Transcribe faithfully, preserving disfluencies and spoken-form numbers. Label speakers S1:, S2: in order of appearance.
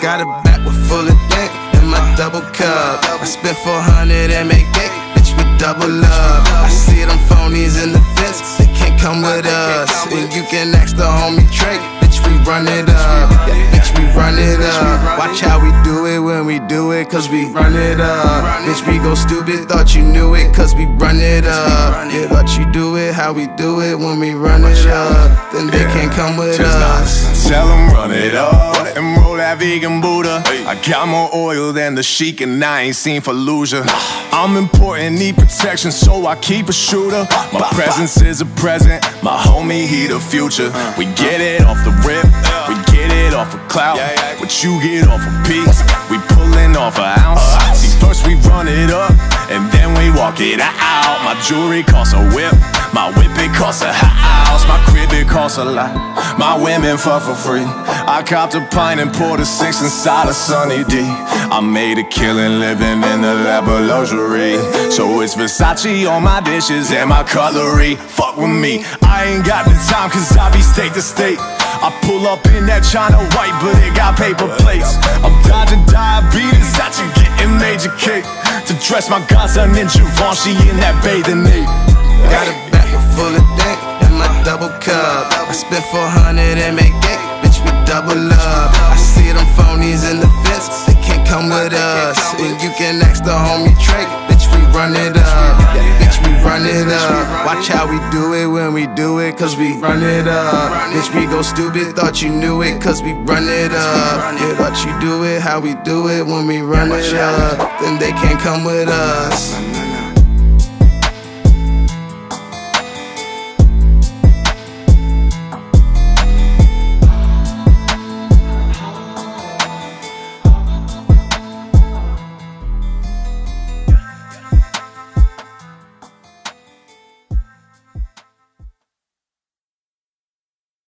S1: Got a backwood full of dank in my double cup. I spent four hundred and make eight, bitch, we double up. I see them phonies in the fence, they can't come with us. And you can ask the homie Trey, bitch, we run it up. Yeah, bitch, we run it up. Watch how we do it when we do it, cause we run it up. Bitch, we go stupid, thought you knew it, cause we run it up. Yeah, thought you do it, how we do it when we run it up. Then they can't come with us.
S2: Tell them run it up and roll that vegan Buddha. I got more oil than the Sheik and I ain't seen Fallujah. I'm important, need protection, so I keep a shooter. My presence is a present, my homie, he the future. We get it off the rip, we get it off a clout. What you get off a piece, we pullin' off an ounce. See, first we run it up, and then we walk it out. My jewelry costs a whip, my whip it costs a house. My crib it costs a lot, my women fuck for free. I copped a pint and poured a six inside a Sunny D. I made a killing living in the lap of luxury. So it's Versace on my dishes and my cutlery. Fuck with me, I ain't got the time cause I be state to state. I pull up in that China white but it got paper plates. I'm dodging diabetes, that you getting major cake. To dress my godson in Givenchy in that bathing ape.
S1: Got a backwood full of dank in my double cup. I spent four hundred and make eight, bitch, we double up. I see them phonies in the fence, they can't come with us. And you can ask the homie Trey, bitch, we run it up. Yeah, bitch, we run it up. Watch how we do it when we do it, cause we run it up. Bitch, we go stupid, thought you knew it, cause we run it up. Yeah, thought you do it, how we do it when we run it up. Then they can't come with us.